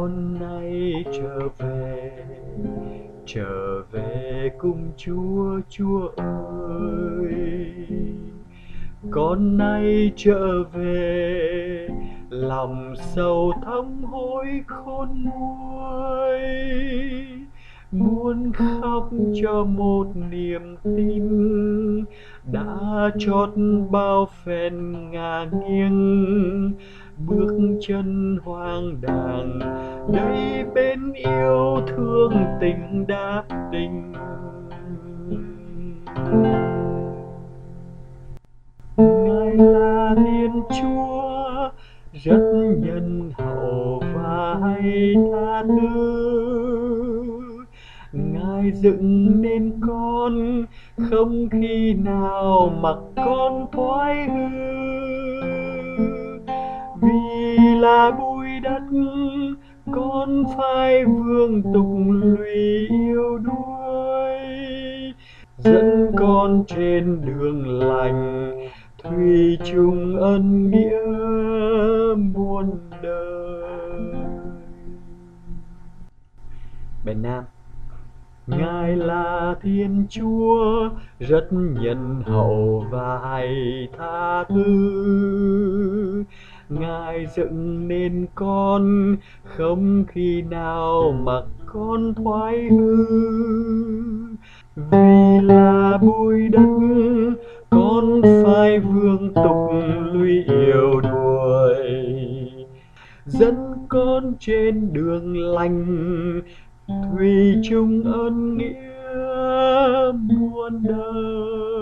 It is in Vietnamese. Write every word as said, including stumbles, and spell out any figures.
con nay trở về, trở về cùng Chúa. Chúa ơi, con nay trở về, lòng sầu thắm hối khôn nguôi, muốn khóc cho một niềm tin đã trót bao phen ngả nghiêng. Bước chân hoang đàng đây bên yêu thương tình đáp tình. Ngài là Thiên Chúa rất nhân hậu và hay tha thứ. Ngài dựng nên con không khi nào mặc con thoái hư. Vì là bụi đất con phải vương tục lụy yêu đuối, dẫn con trên đường lành thủy chung ân nghĩa muôn đời. Bài Nam. Ngài là Thiên Chúa rất nhân hậu và hay tha thứ. Ngài dựng nên con không khi nào mặc con thoái hư. Vì là bụi đất con phải vương tục lụy yêu đuổi, dẫn con trên đường lành thủy chung ân nghĩa muôn đời.